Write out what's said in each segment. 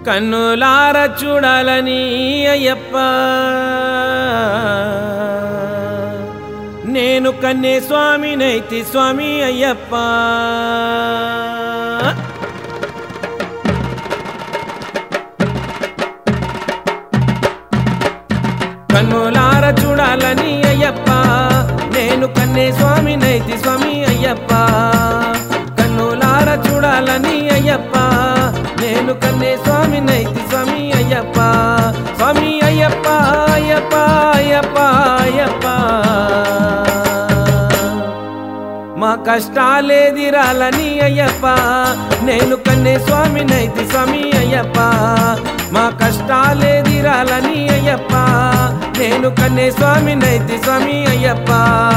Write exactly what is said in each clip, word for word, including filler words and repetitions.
కన్నులార చూడాలని అయ్యప్ప నేను కన్నే స్వామి నైతి స్వామి అయ్యప్ప కన్నులార చూడాలని అయ్యప్ప నేను కన్నే స్వామి నైతి స్వామి అయ్యప్ప కన్నులార చూడాలని అయ్యప్ప నేను కన్నే స్వామి నైతి స్వామి అయ్యప్ప స్వామి అయ్యప్ప అయ్యప్ప అయ్యప్ప అయ్యప్ప మా కష్టాలే తీరాలని అయ్యప్ప నేను కన్నే స్వామి నైతి స్వామి అయ్యప్ప మా కష్టాలే తీరాలని అయ్యప్ప నేను కన్నే స్వామి నైతి స్వామి అయ్యప్ప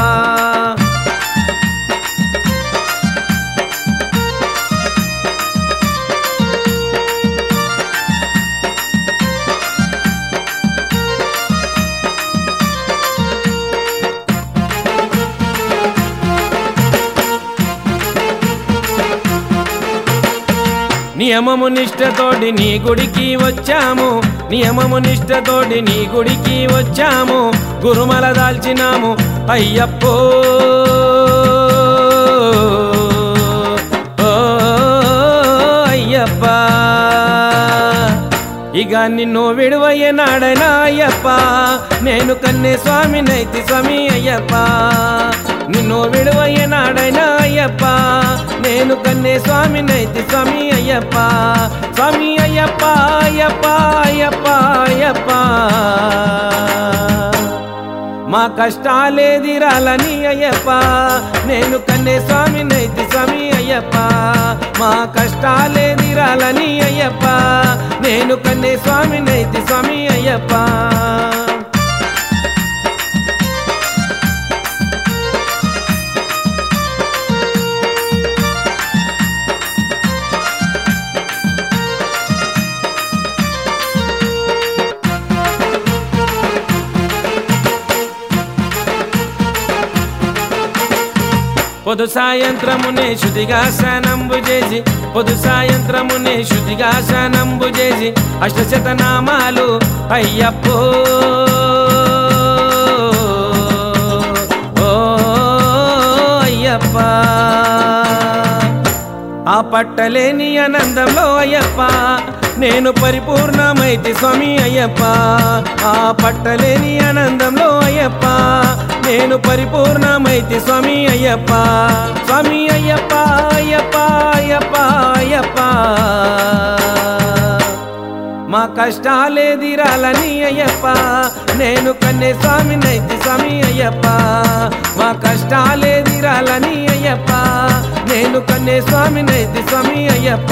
నియమము నిష్ఠతోటి నీ గుడికి వచ్చాము నియమము నిష్ఠతోటి నీ గుడికి వచ్చాము గురుమల దాల్చినాము అయ్యప్పో ఓ అయ్యప్ప ఇక నిన్ను విడువయ్యే నాడైనా అయ్యప్ప నేను కన్నే స్వామి నైతి స్వామి అయ్యప్ప నిన్ను విడువయ్యే నాడైనా అయ్యప్ప నేను కన్నే స్వామి నైతి స్వామి అయ్యప్ప స్వామి అయ్యప్ప అయ్యప్ప అయ్యప్ప అయ్యప్ప మా కష్టాలే తీరాలని అయ్యప్ప నేను కన్నే స్వామి నైతి స్వామి అయ్యప్ప మా కష్టాలే తీరాలని అయ్యప్ప నేను కన్నే స్వామి నైతి స్వామి అయ్యప్ప పొదు సాయంత్రమునే శుద్ధిగా స్నానంబు చేసి పొదు సాయంత్రమునే శుద్ధిగా స్నానంబు చేసి అష్టశతనామాలు అయ్యప్పో ఓ అయ్యప్ప ఆ పట్టలేని ఆనందంలో అయ్యప్ప నేను పరిపూర్ణమైతి స్వామి అయ్యప్ప ఆ పట్టలేని ఆనందంలో అయ్యప్ప నేను పరిపూర్ణమైతి స్వామి అయ్యప్ప స్వామి అయ్యప్ప అయ్యప్ప అయ్యప్ప అయ్యప్ప మా కష్టాలే తీరాలని అయ్యప్ప నేను కన్నే స్వామి నైతి స్వామి అయ్యప్ప మా కష్టాలే తీరాలని అయ్యప్ప నేను కన్నే స్వామి నైతి స్వామి అయ్యప్ప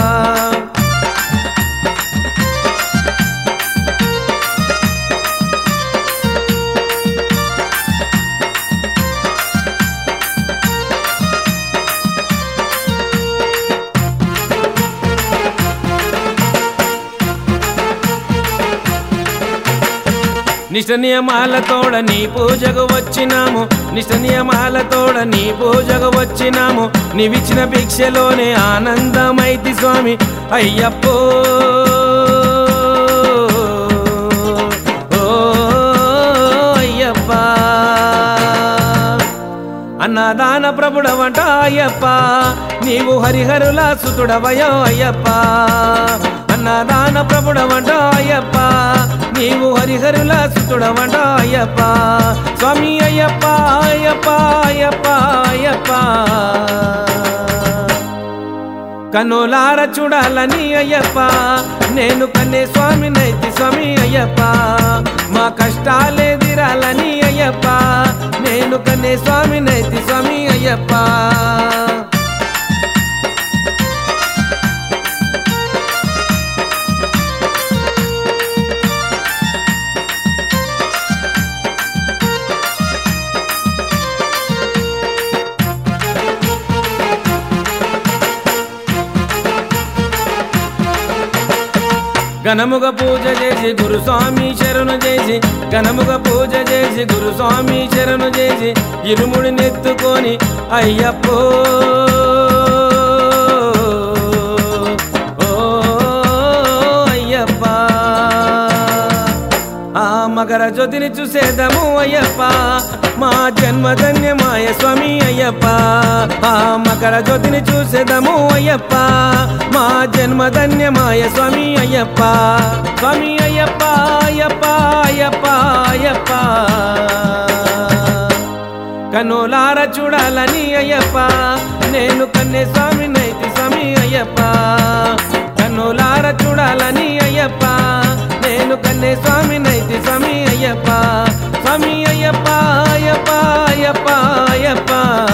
నిష్ట నియమాలతోడ నీ పూజకు వచ్చినాము నిష్ట నియమాలతోడ నీ పూజకు వచ్చినాము నీవిచ్చిన భిక్షలోనే ఆనందమైతి స్వామి అయ్యప్పో ఓ అయ్యప్ప అన్నదాన ప్రభుడవంట అయ్యప్ప నీవు హరిహరుల సుతుడవయో అయ్యప్ప అన్నదాన ప్రభుడవంట అయ్యప్ప నీవు హరిహరుల సుతుడవంట అయ్యప్ప స్వామి అయ్యప్ప అయ్యప్ప అయ్యప్ప అయ్యప్ప కన్నులార చూడాలని అయ్యప్ప నేను కన్నే స్వామి నైతి స్వామి అయ్యప్ప మా కష్టాలే తీరాలని అయ్యప్ప నేను కన్నే స్వామి నైతి స్వామి అయ్యప్ప ఘనముగా పూజ చేసి గురుస్వామి శరణు చేసి ఘనముగా పూజ చేసి గురుస్వామి శరణు చేసి ఇరుముడి నెత్తుకొని అయ్యప్పో మకర జ్యోతిని చూసేదము అయ్యప్ప మా జన్మధన్యమాయ స్వామి అయ్యప్ప ఆ మకర జ్యోతిని చూసేదము అయ్యప్ప మా జన్మధన్యమాయ స్వామి అయ్యప్ప స్వామి అయ్యప్ప అయ్యప్ప అయ్యప్ప అయ్యప్ప కనులార చూడాలని అయ్యప్ప నేను కన్నే స్వామి నైతి స్వామి అయ్యప్ప కనులార చూడాలని అయ్యప్ప నేను కన్నే స్వామి నైతి స్వామి అయ్యప్ప స్వామి అయ్యప్ప అయ్యప్ప అయ్యప్ప అయ్యప్ప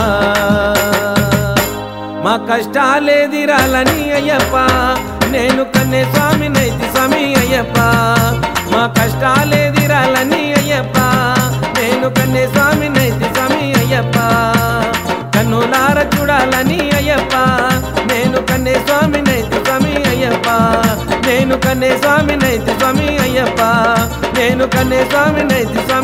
మా కష్టాలేదిరాలని అయ్యప్ప నేను కన్నే స్వామి నైతి స్వామి అయ్యప్ప మా కష్టాలేదిరాలని అయ్యప్ప నేను కన్నే స్వామి నైతి స్వామి అయ్యప్ప కన్నులార చూడాలని అయ్యప్ప నేను కన్నే స్వామి నైతి స్వామి అయ్యప్ప నేను కన్నే స్వామి నైతి స్వామి అయ్యప్ప నేను కన్నే స్వామి నైతి స్వామి